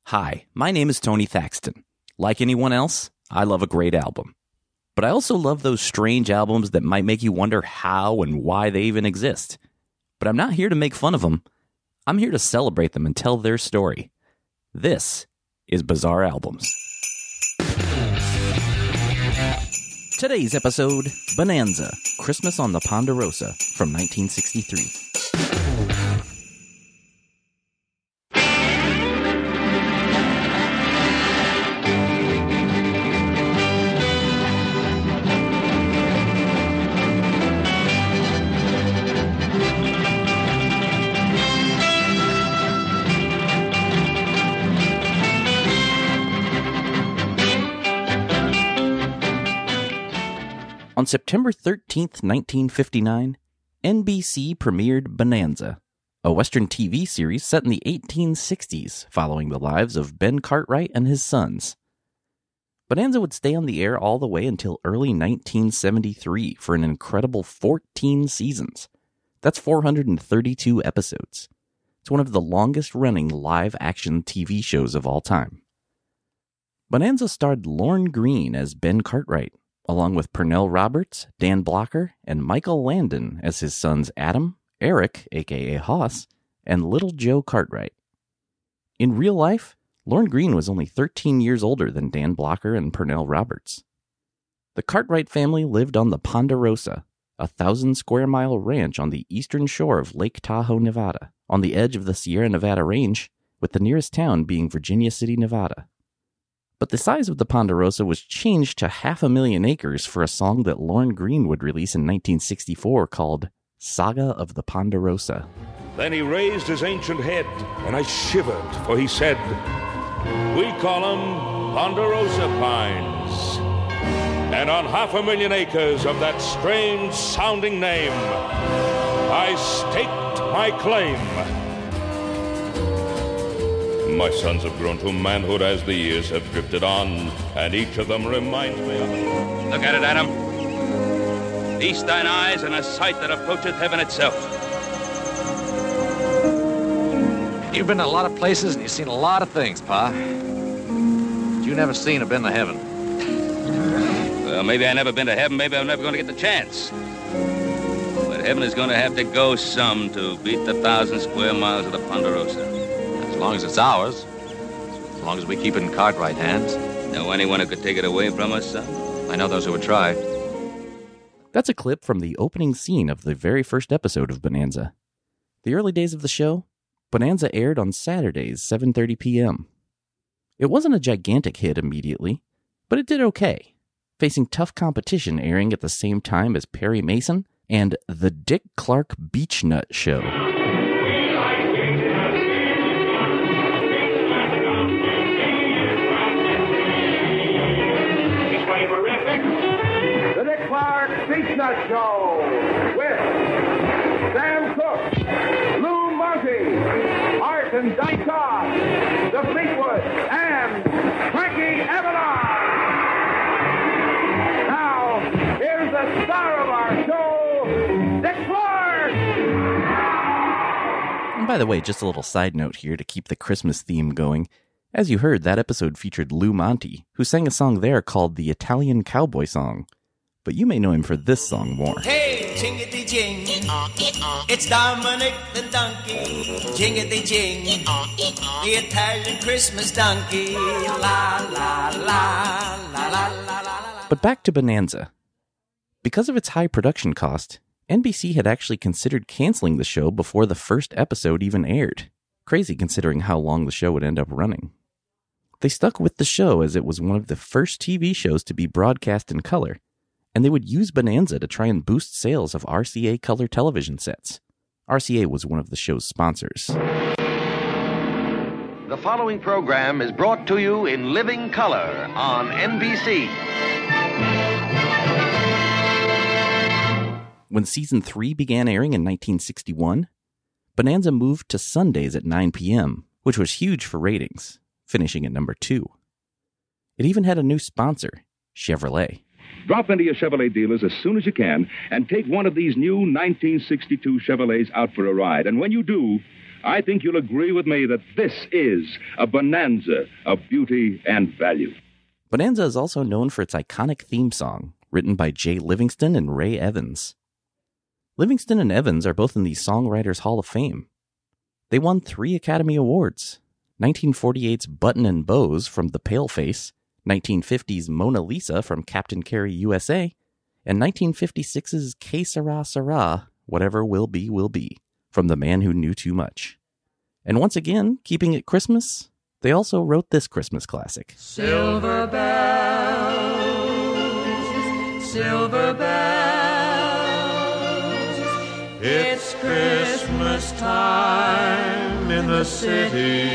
Hi, my name is Tony Thaxton. Like anyone else, I love a great album. But I also love those strange albums that might make you wonder how and why they even exist. But I'm not here to make fun of them. I'm here to celebrate them and tell their story. This is Bizarre Albums. Today's episode, Bonanza, Christmas on the Ponderosa from 1963. On September 13th, 1959, NBC premiered Bonanza, a Western TV series set in the 1860s following the lives of Ben Cartwright and his sons. Bonanza would stay on the air all the way until early 1973 for an incredible 14 seasons. That's 432 episodes. It's one of the longest-running live-action TV shows of all time. Bonanza starred Lorne Greene as Ben Cartwright, along with Pernell Roberts, Dan Blocker, and Michael Landon as his sons Adam, Eric, a.k.a. Hoss, and Little Joe Cartwright. In real life, Lorne Greene was only 13 years older than Dan Blocker and Pernell Roberts. The Cartwright family lived on the Ponderosa, a 1,000-square-mile ranch on the eastern shore of Lake Tahoe, Nevada, on the edge of the Sierra Nevada range, with the nearest town being Virginia City, Nevada. But the size of the Ponderosa was changed to 500,000 acres for a song that Lorne Greene would release in 1964 called Saga of the Ponderosa. Then he raised his ancient head, and I shivered, for he said, "We call 'em Ponderosa pines. And on 500,000 acres of that strange-sounding name, I staked my claim. My sons have grown to manhood as the years have drifted on, and each of them reminds me of..." Look at it, Adam. Feast thine eyes on a sight that approacheth heaven itself. You've been to a lot of places and you've seen a lot of things, Pa. But you never seen or been to heaven. Well, maybe I never been to heaven, maybe I'm never going to get the chance. But heaven is going to have to go some to beat the 1,000 square miles of the Ponderosa. As long as it's ours. As long as we keep it in Cartwright hands. Know anyone who could take it away from us, son? I know those who would try. That's a clip from the opening scene of the very first episode of Bonanza. The early days of the show, Bonanza aired on Saturdays, 7:30 p.m. It wasn't a gigantic hit immediately, but it did okay, facing tough competition airing at the same time as Perry Mason and The Dick Clark Beechnut Show. The Dick Clark Beechnut Show with Sam Cooke, Lou Monty, Art and Dykoff, The Fleetwood, and Frankie Avalon. Now, here's the star of our show, Dick Clark. And by the way, just a little side note here to keep the Christmas theme going. As you heard, that episode featured Lou Monty, who sang a song there called the Italian Cowboy Song. But you may know him for this song more. Hey, jingity jing, it's Dominic the donkey. Jingity jing, the Italian Christmas donkey. La la la la la la la. But back to Bonanza. Because of its high production cost, NBC had actually considered canceling the show before the first episode even aired. Crazy considering how long the show would end up running. They stuck with the show as it was one of the first TV shows to be broadcast in color, and they would use Bonanza to try and boost sales of RCA color television sets. RCA was one of the show's sponsors. The following program is brought to you in living color on NBC. When Season 3 began airing in 1961, Bonanza moved to Sundays at 9 p.m., which was huge for ratings, finishing at number 2. It even had a new sponsor, Chevrolet. Drop into your Chevrolet dealers as soon as you can and take one of these new 1962 Chevrolets out for a ride. And when you do, I think you'll agree with me that this is a bonanza of beauty and value. Bonanza is also known for its iconic theme song, written by Jay Livingston and Ray Evans. Livingston and Evans are both in the Songwriters Hall of Fame. They won 3 Academy Awards: 1948's Button and Bows from The Paleface, 1950's Mona Lisa from Captain Carey USA, and 1956's Que Sera Sera, Whatever Will Be, from The Man Who Knew Too Much. And once again, keeping it Christmas, they also wrote this Christmas classic. Silver bells, it's Christmas time in the city.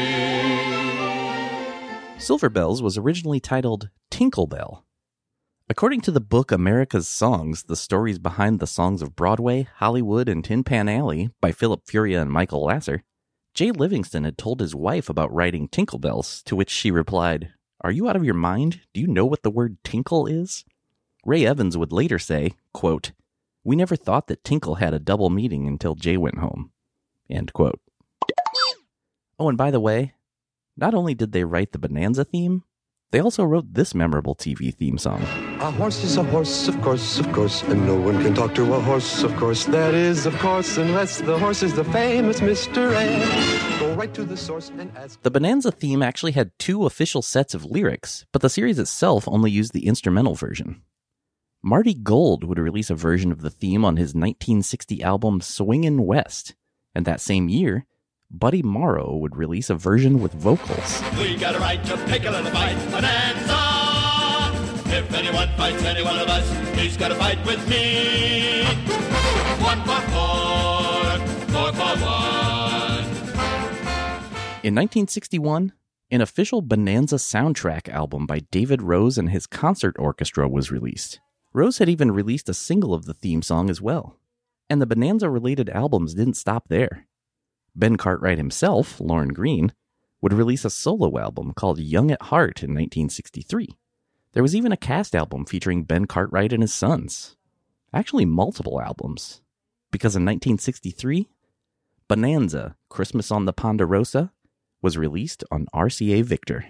Silver Bells was originally titled Tinkle Bell. According to the book America's Songs, the stories behind the songs of Broadway, Hollywood, and Tin Pan Alley by Philip Furia and Michael Lasser, Jay Livingston had told his wife about writing Tinkle Bells, to which she replied, "Are you out of your mind? Do you know what the word tinkle is?" Ray Evans would later say, quote, "We never thought that tinkle had a double meaning until Jay went home." End quote. Oh, and by the way, not only did they write the Bonanza theme, they also wrote this memorable TV theme song. A horse is a horse, of course, and no one can talk to a horse, of course. That is, of course, unless the horse is the famous Mr. A. Go right to the source and ask. The Bonanza theme actually had 2 official sets of lyrics, but the series itself only used the instrumental version. Marty Gold would release a version of the theme on his 1960 album Swingin' West, and that same year, Buddy Morrow would release a version with vocals. We got a right to pick a little fight, Bonanza. If anyone fights any one of us, he's got to fight with me. 1 for 4, 4 for 1. In 1961, an official Bonanza soundtrack album by David Rose and his concert orchestra was released. Rose had even released a single of the theme song as well. And the Bonanza-related albums didn't stop there. Ben Cartwright himself, Lorne Greene, would release a solo album called Young at Heart in 1963. There was even a cast album featuring Ben Cartwright and his sons. Actually, multiple albums. Because in 1963, Bonanza, Christmas on the Ponderosa, was released on RCA Victor.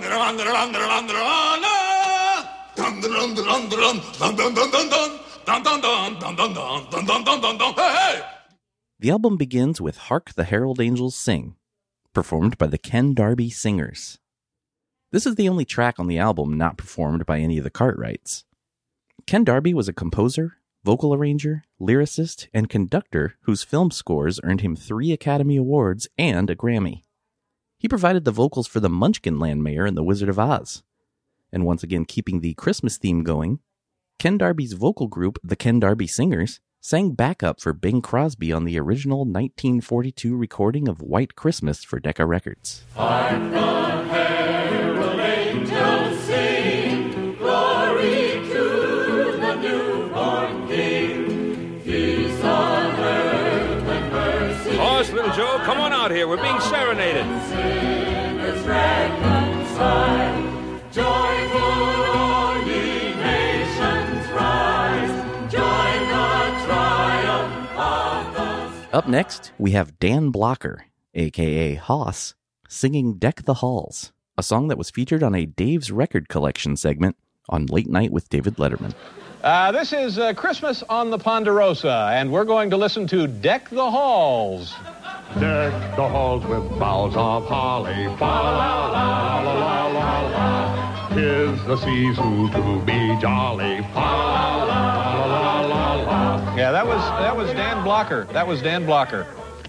The album begins with Hark the Herald Angels Sing, performed by the Ken Darby Singers. This is the only track on the album not performed by any of the Cartwrights. Ken Darby was a composer, vocal arranger, lyricist, and conductor whose film scores earned him 3 Academy Awards and a Grammy. He provided the vocals for the Munchkinland Mayor in The Wizard of Oz. And once again keeping the Christmas theme going, Ken Darby's vocal group, the Ken Darby Singers, sang backup for Bing Crosby on the original 1942 recording of White Christmas for Decca Records. Hark the herald angels sing, glory to the newborn King. Peace on earth and mercy. Horse, little Joe, come on out here. We're being serenaded. Sinners reconciled, joyful all ye nations rise. Join the triumph of the... Up next, we have Dan Blocker, a.k.a. Hoss, singing Deck the Halls, a song that was featured on a Dave's Record Collection segment on Late Night with David Letterman. This is Christmas on the Ponderosa, and we're going to listen to Deck the Halls. Deck the halls with boughs of holly, fa la la la la la la. 'Tis the season to be jolly, fa la la la la la. Yeah, that was Dan Blocker. That was Dan Blocker.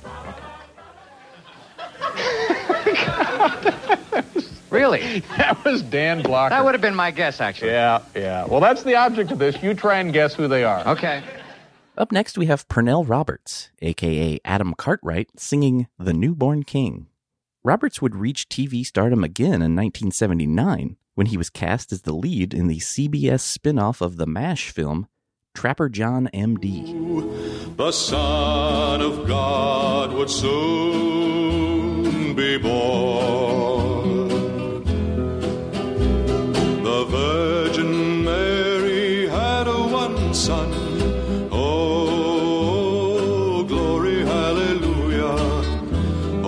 Really? That was Dan Blocker. That would have been my guess, actually. Yeah. Well, that's the object of this. You try and guess who they are. Okay. Up next, we have Pernell Roberts, a.k.a. Adam Cartwright, singing The Newborn King. Roberts would reach TV stardom again in 1979 when he was cast as the lead in the CBS spin-off of the MASH film, Trapper John M.D. The Son of God would soon be born. The Virgin Mary had a one son. Oh, glory, hallelujah.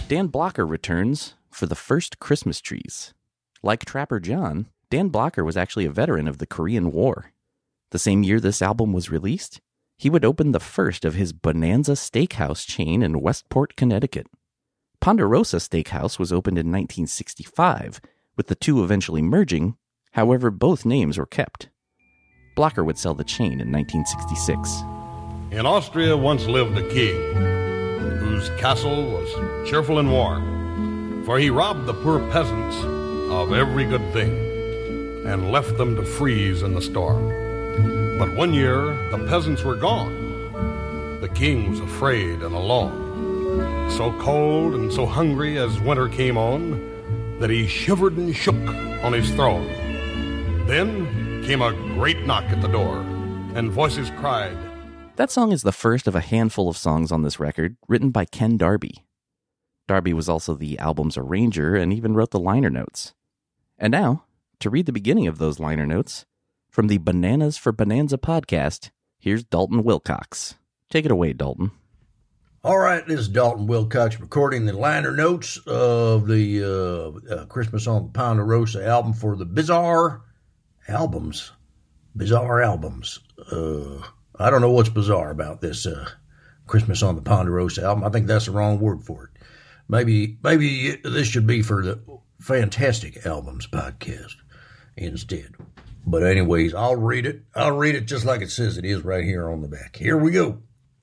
Dan Blocker returns for the first Christmas trees. Like Trapper John, Dan Blocker was actually a veteran of the Korean War. The same year this album was released, he would open the first of his Bonanza Steakhouse chain in Westport, Connecticut. Ponderosa Steakhouse was opened in 1965, with the two eventually merging. However, both names were kept. Blocker would sell the chain in 1966. In Austria once lived a king, whose castle was cheerful and warm, for he robbed the poor peasants of every good thing and left them to freeze in the storm. But one year, the peasants were gone. The king was afraid and alone, so cold and so hungry as winter came on that he shivered and shook on his throne. Then came a great knock at the door, and voices cried. That song is the first of a handful of songs on this record written by Ken Darby. Darby was also the album's arranger and even wrote the liner notes. And now, to read the beginning of those liner notes, from the Bananas for Bonanza podcast, here's Dalton Wilcox. Take it away, Dalton. All right, this is Dalton Wilcox recording the liner notes of the Christmas on the Ponderosa album for the Bizarre Albums. Bizarre Albums. I don't know what's bizarre about this Christmas on the Ponderosa album. I think that's the wrong word for it. Maybe this should be for the Fantastic Albums podcast instead. But anyways, I'll read it. I'll read it just like it says it is right here on the back. Here we go.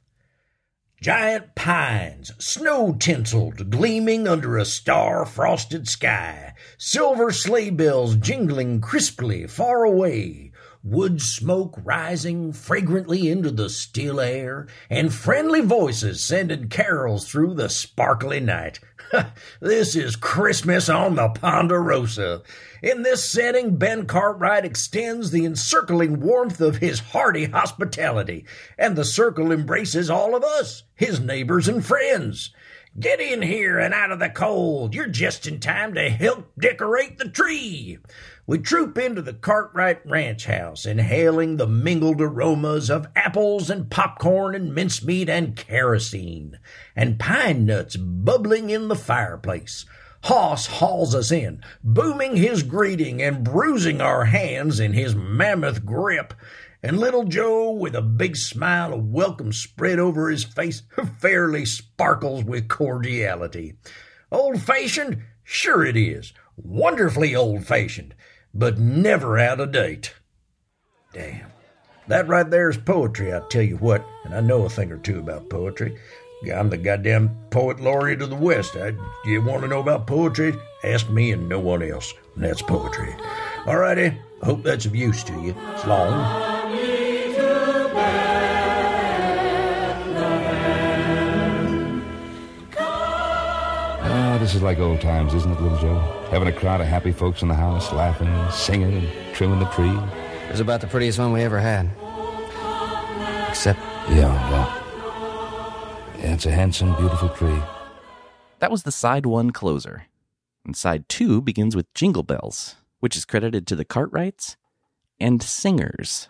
Giant pines, snow tinseled, gleaming under a star-frosted sky. Silver sleigh bells jingling crisply far away. Wood smoke rising fragrantly into the still air, and friendly voices sending carols through the sparkly night. This is Christmas on the Ponderosa. In this setting, Ben Cartwright extends the encircling warmth of his hearty hospitality, and the circle embraces all of us, his neighbors and friends. Get in here and out of the cold. You're just in time to help decorate the tree. We troop into the Cartwright Ranch House, inhaling the mingled aromas of apples and popcorn and mincemeat and kerosene, and pine nuts bubbling in the fireplace. Hoss hauls us in, booming his greeting and bruising our hands in his mammoth grip. And little Joe, with a big smile of welcome spread over his face, fairly sparkles with cordiality. Old-fashioned? Sure it is. Wonderfully old-fashioned, but never out of date. Damn. That right there is poetry, I tell you what, and I know a thing or two about poetry. I'm the goddamn poet laureate of the West. You want to know about poetry? Ask me and no one else. And that's poetry. All righty. I hope that's of use to you. So long. This is like old times, isn't it, little Joe? Having a crowd of happy folks in the house, laughing, singing, and trimming the tree. It was about the prettiest one we ever had. Except... Yeah, it's a handsome, beautiful tree. That was the side one closer. And side two begins with Jingle Bells, which is credited to the Cartwrights and Singers.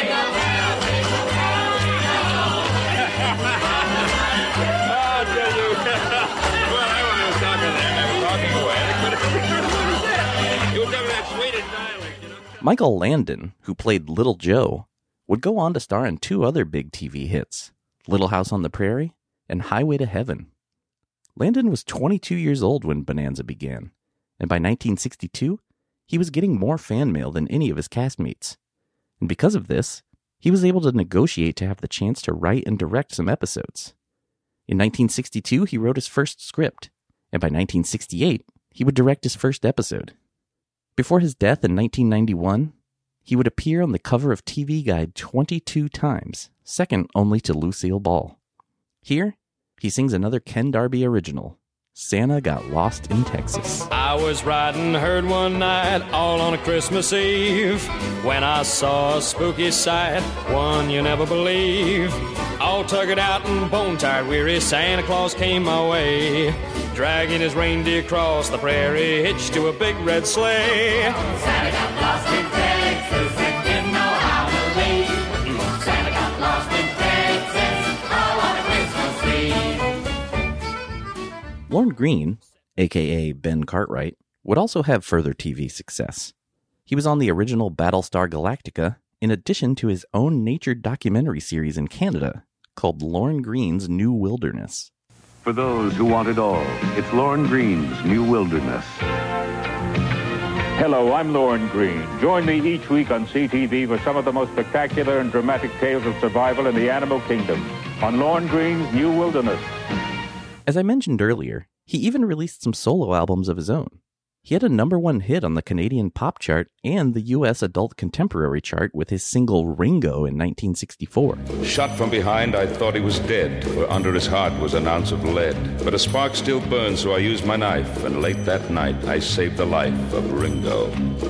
Michael Landon, who played Little Joe, would go on to star in two other big TV hits, Little House on the Prairie and Highway to Heaven. Landon was 22 years old when Bonanza began, and by 1962, he was getting more fan mail than any of his castmates. And because of this, he was able to negotiate to have the chance to write and direct some episodes. In 1962, he wrote his first script, and by 1968, he would direct his first episode. Before his death in 1991, he would appear on the cover of TV Guide 22 times, second only to Lucille Ball. Here, he sings another Ken Darby original, Santa Got Lost in Texas. I was riding herd one night, all on a Christmas Eve, when I saw a spooky sight, one you never believe. All tuckered out and bone-tired weary, Santa Claus came my way, dragging his reindeer across the prairie, hitched to a big red sleigh. Santa got lost in Texas and didn't know how to leave. Santa got lost in Texas, all on a Christmas Eve. Lorne Greene, a.k.a. Ben Cartwright, would also have further TV success. He was on the original Battlestar Galactica, in addition to his own nature documentary series in Canada called Lorne Greene's New Wilderness. For those who want it all, it's Lorne Greene's New Wilderness. Hello, I'm Lorne Greene. Join me each week on CTV for some of the most spectacular and dramatic tales of survival in the animal kingdom on Lorne Greene's New Wilderness. As I mentioned earlier, he even released some solo albums of his own. He had a #1 hit on the Canadian pop chart and the U.S. adult contemporary chart with his single Ringo in 1964. Shot from behind, I thought he was dead, for under his heart was an ounce of lead. But a spark still burned, so I used my knife, and late that night I saved the life of Ringo.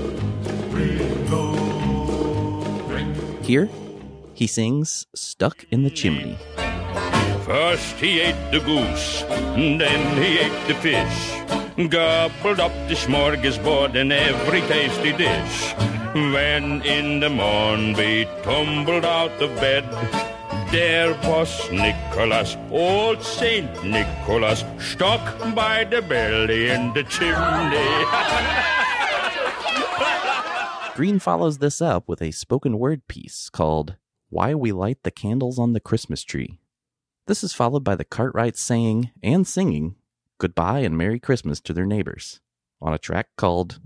Here, he sings Stuck in the Chimney. First he ate the goose, then he ate the fish. Gobbled up the smorgasbord and every tasty dish. When in the morn we tumbled out of bed, there was Nicholas, old Saint Nicholas, stuck by the belly in the chimney. Greene follows this up with a spoken word piece called Why We Light the Candles on the Christmas Tree. This is followed by the Cartwrights saying and singing goodbye and Merry Christmas to their neighbors on a track called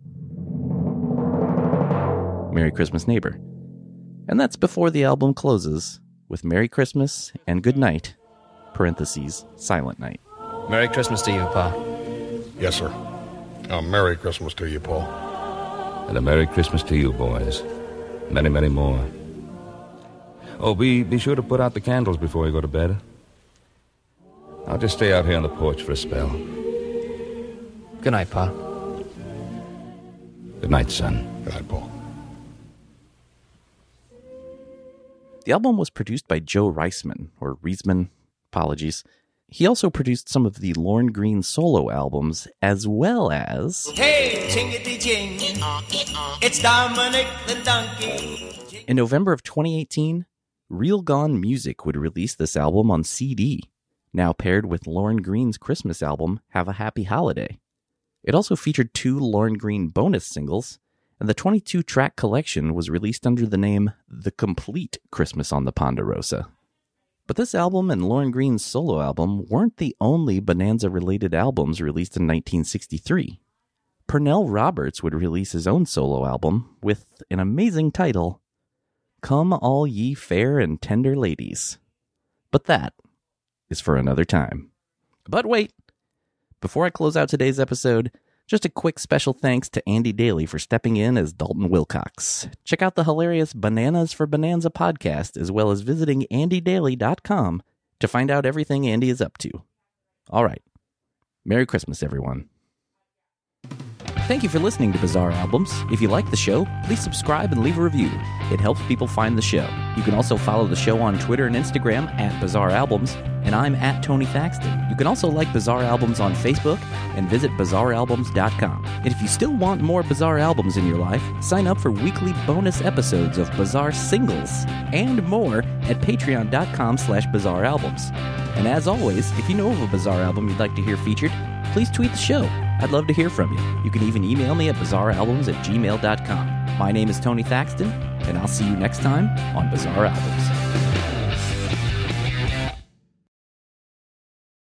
Merry Christmas Neighbor. And that's before the album closes with Merry Christmas and Good Night, parentheses, Silent Night. Merry Christmas to you, Pa. Yes, sir. Merry Christmas to you, Paul. And a Merry Christmas to you, boys. Many, many more. Oh, be sure to put out the candles before you go to bed. I'll just stay out here on the porch for a spell. Good night, Pa. Good night, son. Good night, Paul. The album was produced by Joe Reisman, or Reisman, apologies. He also produced some of the Lorne Greene solo albums, as well as... Hey, chingity-ching, it's Dominic the Donkey. In November of 2018, Real Gone Music would release this album on CD, now paired with Lorne Greene's Christmas album, Have a Happy Holiday. It also featured 2 Lorne Greene bonus singles, and the 22-track collection was released under the name The Complete Christmas on the Ponderosa. But this album and Lorne Greene's solo album weren't the only Bonanza-related albums released in 1963. Pernell Roberts would release his own solo album with an amazing title, Come All Ye Fair and Tender Ladies. But that is for another time. But wait! Before I close out today's episode, just a quick special thanks to Andy Daly for stepping in as Dalton Wilcox. Check out the hilarious Bananas for Bonanza podcast, as well as visiting andydaly.com to find out everything Andy is up to. All right. Merry Christmas, everyone. Thank you for listening to Bizarre Albums. If you like the show, please subscribe and leave a review. It helps people find the show. You can also follow the show on Twitter and Instagram at Bizarre Albums, and I'm at Tony Thaxton. You can also like Bizarre Albums on Facebook and visit bizarrealbums.com. And if you still want more Bizarre Albums in your life, sign up for weekly bonus episodes of Bizarre Singles and more at patreon.com/bizarrealbums. And as always, if you know of a Bizarre album you'd like to hear featured, please tweet the show. I'd love to hear from you. You can even email me at bizarrealbums@gmail.com. My name is Tony Thaxton, and I'll see you next time on Bizarre Albums.